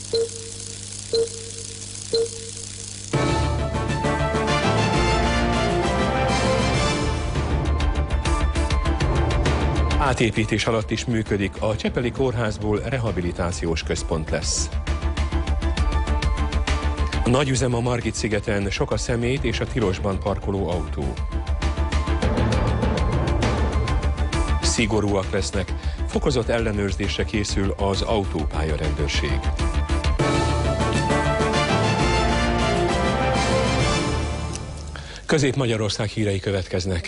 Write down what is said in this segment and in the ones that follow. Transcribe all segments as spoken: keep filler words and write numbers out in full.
Átépítés alatt is működik, a Csepeli kórházból rehabilitációs központ lesz. Nagy üzem a Margit-szigeten, sok a szemét és a tilosban parkoló autó. Szigorúak lesznek, fokozott ellenőrzésre készül az autópálya rendőrség. Közép-Magyarország hírei következnek.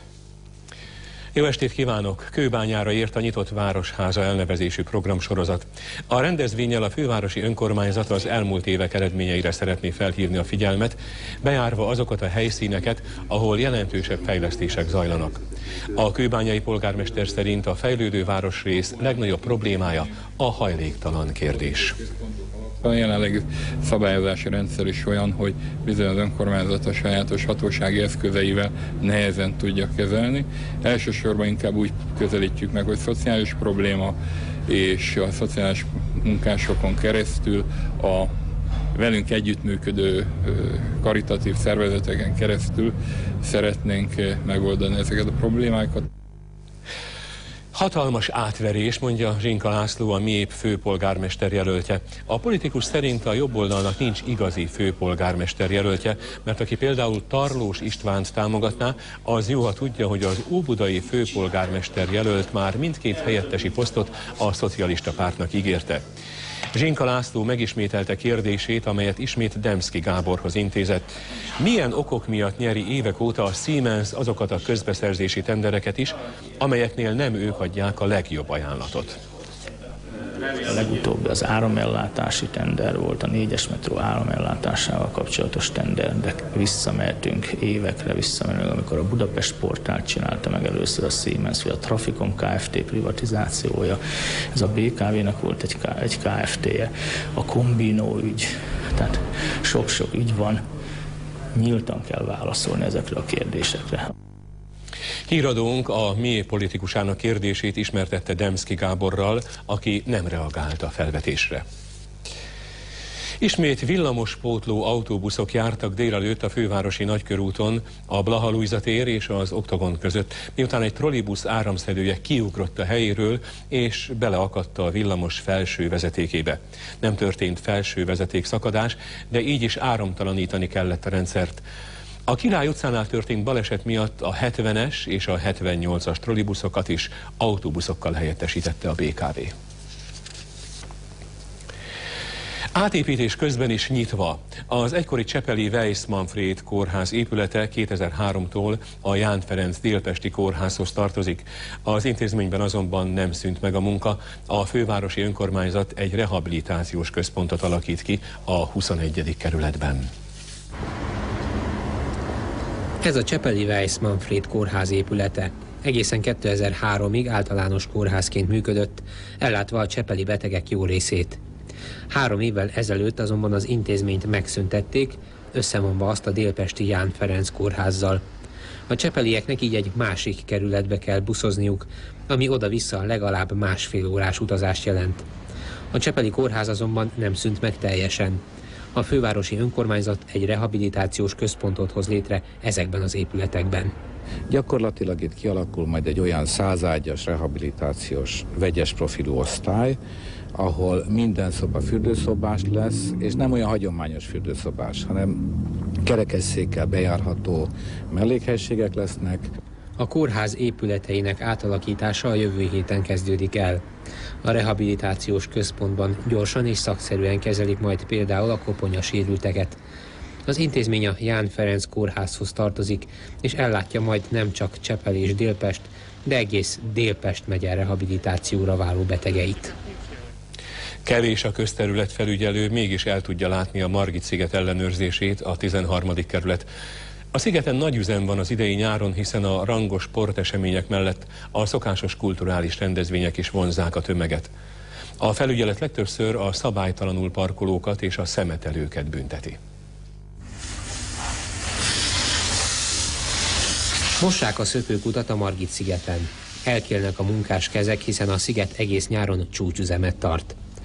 Jó estét kívánok! Kőbányára ért a Nyitott Városháza elnevezésű programsorozat. A rendezvénnyel a fővárosi önkormányzat az elmúlt évek eredményeire szeretné felhívni a figyelmet, bejárva azokat a helyszíneket, ahol jelentősebb fejlesztések zajlanak. A kőbányai polgármester szerint a fejlődő városrész legnagyobb problémája a hajléktalan kérdés. A jelenlegi szabályozási rendszer is olyan, hogy bizony az önkormányzat a sajátos hatósági eszközeivel nehezen tudja kezelni. Elsősorban inkább úgy közelítjük meg, hogy szociális probléma, és a szociális munkásokon keresztül a velünk együttműködő karitatív szervezeteken keresztül szeretnénk megoldani ezeket a problémákat. Hatalmas átverés, mondja Zsinka László, a MIÉP főpolgármester jelöltje. A politikus szerint a jobboldalnak nincs igazi főpolgármester jelöltje, mert aki például Tarlós Istvánt támogatná, az jó, ha tudja, hogy az óbudai főpolgármester jelölt már mindkét helyettesi posztot a szocialista pártnak ígérte. Zsinka László megismételte kérdését, amelyet ismét Demszky Gáborhoz intézett. Milyen okok miatt nyeri évek óta a Siemens azokat a közbeszerzési tendereket is, amelyeknél nem ők adják a legjobb ajánlatot? A legutóbbi az áramellátási tender volt, a négyes metró áramellátásával kapcsolatos tender, de visszamehetünk évekre, visszamehetünk, amikor a Budapest portált csinálta meg először a Siemens, vagy a Trafikon Kft. Privatizációja, ez a bé ká vé-nek volt egy, egy Kft-je, a Combino ügy, tehát sok-sok ügy van, nyíltan kell válaszolni ezekre a kérdésekre. Híradónk a MIÉP politikusának kérdését ismertette Demszky Gáborral, aki nem reagált a felvetésre. Ismét villamospótló autóbuszok jártak délelőtt a fővárosi Nagykörúton, a Blaha Lujza tér és az Oktogon között, miután egy trollibusz áramszedője kiugrott a helyéről és beleakadt a villamos felső vezetékébe. Nem történt felső vezeték szakadás, de így is áramtalanítani kellett a rendszert. A Király utcánál történt baleset miatt a hetvenes és a hetvennyolcas trollibuszokat is autóbuszokkal helyettesítette a bé ká vé. Átépítés közben is nyitva. Az egykori csepeli Weiss Manfréd kórház épülete kétezer-háromtól a Ján Ferenc délpesti kórházhoz tartozik. Az intézményben azonban nem szűnt meg a munka. A fővárosi önkormányzat egy rehabilitációs központot alakít ki a huszonegyedik kerületben. Ez a csepeli Weiss Manfréd kórház épülete. Egészen kétezer-háromig általános kórházként működött, ellátva a csepeli betegek jó részét. Három évvel ezelőtt azonban az intézményt megszüntették, összevonva azt a délpesti Ján Ferenc kórházzal. A csepelieknek így egy másik kerületbe kell buszozniuk, ami oda-vissza legalább másfél órás utazást jelent. A csepeli kórház azonban nem szűnt meg teljesen. A fővárosi önkormányzat egy rehabilitációs központot hoz létre ezekben az épületekben. Gyakorlatilag itt kialakul majd egy olyan százágyas rehabilitációs vegyes profilú osztály, ahol minden szoba fürdőszobás lesz, és nem olyan hagyományos fürdőszobás, hanem kerekesszékkel bejárható mellékhelységek lesznek. A kórház épületeinek átalakítása a jövő héten kezdődik el. A rehabilitációs központban gyorsan és szakszerűen kezelik majd például a koponyasérülteket. Az intézmény a Ján Ferenc kórházhoz tartozik, és ellátja majd nem csak Csepel és Délpest, de egész Délpest megye rehabilitációra váró betegeit. Kevés a közterület felügyelő, mégis el tudja látni a Margit-sziget ellenőrzését a tizenharmadik kerület. A szigeten nagy üzem van az idei nyáron, hiszen a rangos sportesemények mellett a szokásos kulturális rendezvények is vonzzák a tömeget. A felügyelet legtöbbször a szabálytalanul parkolókat és a szemetelőket bünteti. Mossák a szökőkutat a Margit-szigeten. Elkélnek a munkás kezek, hiszen a sziget egész nyáron csúcsüzemet tart.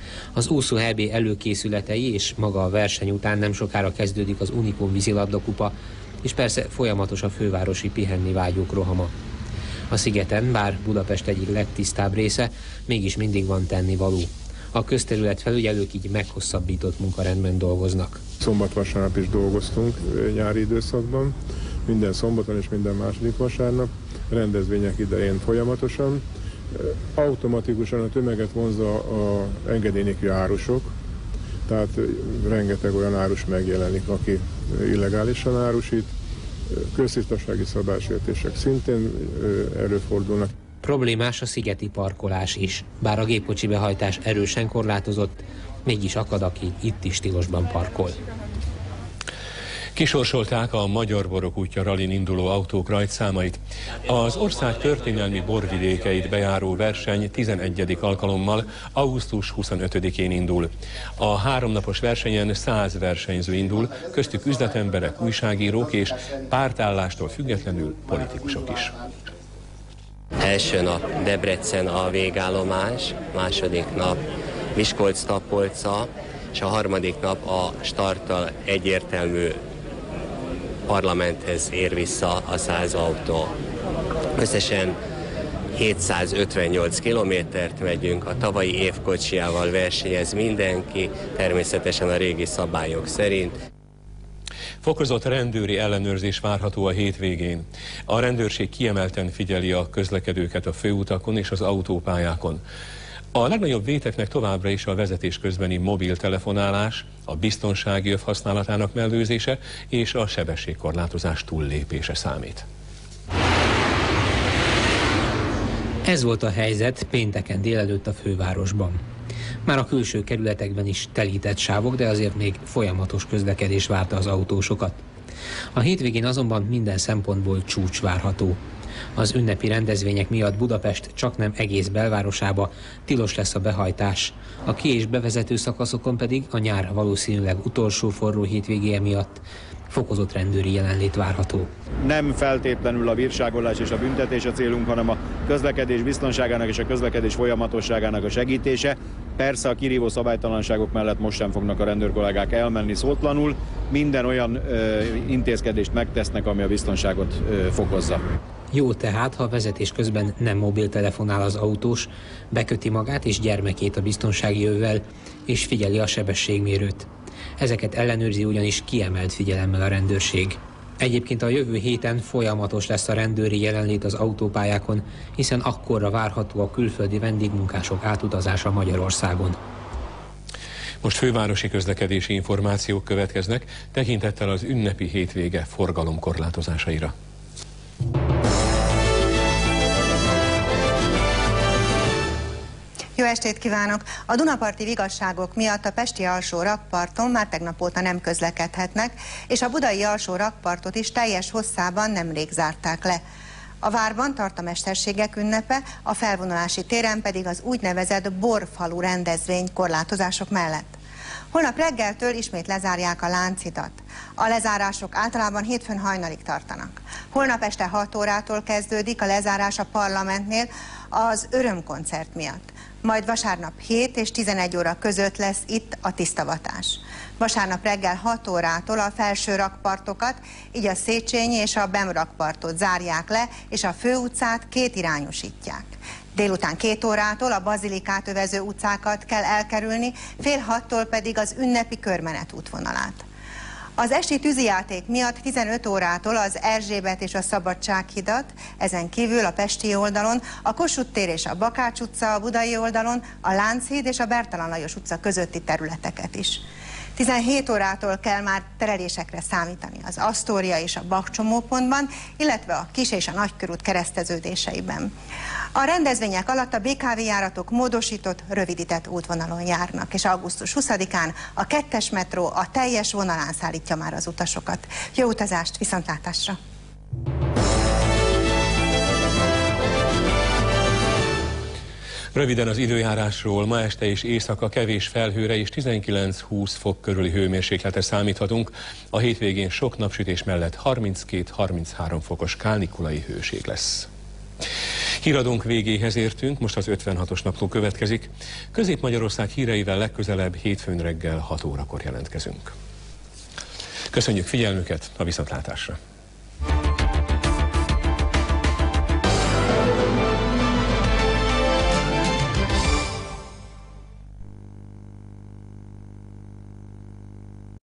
Az úszó é bé előkészületei és maga a verseny után nem sokára kezdődik az Unicum vízilabdakupa, és persze folyamatos a fővárosi pihenni vágyók rohama. A szigeten, bár Budapest egyik legtisztább része, mégis mindig van tennivaló. A közterület felügyelők így meghosszabbított munkarendben dolgoznak. Szombat-vasárnap is dolgoztunk nyári időszakban, minden szombaton és minden második vasárnap, rendezvények idején folyamatosan. Automatikusan a tömeget vonzza a engedély nélküli árusok, tehát rengeteg olyan árus megjelenik, aki illegálisan árusít. Köztisztasági szabálysértések szintén előfordulnak. Problémás a szigeti parkolás is. Bár a gépkocsi behajtás erősen korlátozott, mégis akad, aki itt is tilosban parkol. Kisorsolták a Magyar Borok útja rallin induló autók rajtszámait. Az ország történelmi borvidékeit bejáró verseny tizenegyedik alkalommal augusztus huszonötödikén indul. A háromnapos versenyen száz versenyző indul, köztük üzletemberek, újságírók és pártállástól függetlenül politikusok is. Első nap Debrecen a végállomás, második nap Miskolc-Tapolca, és a harmadik nap a starttal egyértelmű parlamenthez ér vissza a száz autó. Összesen hétszázötvennyolc kilométert megyünk, a tavalyi év kocsijával versenyez mindenki, természetesen a régi szabályok szerint. Fokozott rendőri ellenőrzés várható a hétvégén. A rendőrség kiemelten figyeli a közlekedőket a főutakon és az autópályákon. A legnagyobb véteknek továbbra is a vezetés közbeni mobiltelefonálás, a biztonsági öv használatának mellőzése és a sebességkorlátozás túllépése számít. Ez volt a helyzet pénteken délelőtt a fővárosban. Már a külső kerületekben is telített sávok, de azért még folyamatos közlekedés várta az autósokat. A hétvégén azonban minden szempontból csúcs várható. Az ünnepi rendezvények miatt Budapest csaknem egész belvárosába tilos lesz a behajtás. A ki- és bevezető szakaszokon pedig a nyár valószínűleg utolsó forró hétvégéje miatt fokozott rendőri jelenlét várható. Nem feltétlenül a bírságolás és a büntetés a célunk, hanem a közlekedés biztonságának és a közlekedés folyamatosságának a segítése. Persze a kirívó szabálytalanságok mellett most sem fognak a rendőrkollégák elmenni szótlanul. Minden olyan ö, intézkedést megtesznek, ami a biztonságot ö, fokozza. Jó tehát, ha a vezetés közben nem mobiltelefonál az autós, beköti magát és gyermekét a biztonsági övvel, és figyeli a sebességmérőt. Ezeket ellenőrzi ugyanis kiemelt figyelemmel a rendőrség. Egyébként a jövő héten folyamatos lesz a rendőri jelenlét az autópályákon, hiszen akkorra várható a külföldi vendégmunkások átutazása Magyarországon. Most fővárosi közlekedési információk következnek, tekintettel az ünnepi hétvége forgalomkorlátozásaira. Jó estét kívánok! A dunaparti vigasságok miatt a pesti alsó rakparton már tegnap óta nem közlekedhetnek, és a budai alsó rakpartot is teljes hosszában nemrég zárták le. A várban tart a mesterségek ünnepe, a felvonulási téren pedig az úgynevezett borfalu rendezvény korlátozások mellett. Holnap reggeltől ismét lezárják a Lánchidat. A lezárások általában hétfőn hajnalig tartanak. Holnap este hat órától kezdődik a lezárás a Parlamentnél az örömkoncert miatt. Majd vasárnap hét és tizenegy óra között lesz itt a tisztavatás. Vasárnap reggel hat órától a felső rakpartokat, így a Széchenyi és a Bem rakpartot zárják le, és a főutcát kétirányosítják. Délután két órától a Bazilikát övező utcákat kell elkerülni, fél hattól pedig az ünnepi körmenet útvonalát. Az esti tűzijáték miatt tizenöt órától az Erzsébet és a Szabadsághidat, ezen kívül a pesti oldalon, a Kossuth tér és a Bakács utca, a budai oldalon, a Lánchíd és a Bertalan Lajos utca közötti területeket is. tizenhét órától kell már terelésekre számítani az Asztória és a Bach csomópontban, illetve a Kis- és a Nagykörút kereszteződéseiben. A rendezvények alatt a bé ká vé járatok módosított, rövidített útvonalon járnak, és augusztus huszadikán a kettes metró a teljes vonalán szállítja már az utasokat. Jó utazást, viszontlátásra! Röviden az időjárásról: ma este és éjszaka kevés felhőre és tizenkilenc-húsz fok körüli hőmérsékletre számíthatunk. A hétvégén sok napsütés mellett harminckét-harminchárom fokos kánikulai hőség lesz. Híradónk végéhez értünk, most az ötvenhatos napló következik. Közép-Magyarország híreivel legközelebb hétfőn reggel hat órakor jelentkezünk. Köszönjük figyelmüket, a viszontlátásra!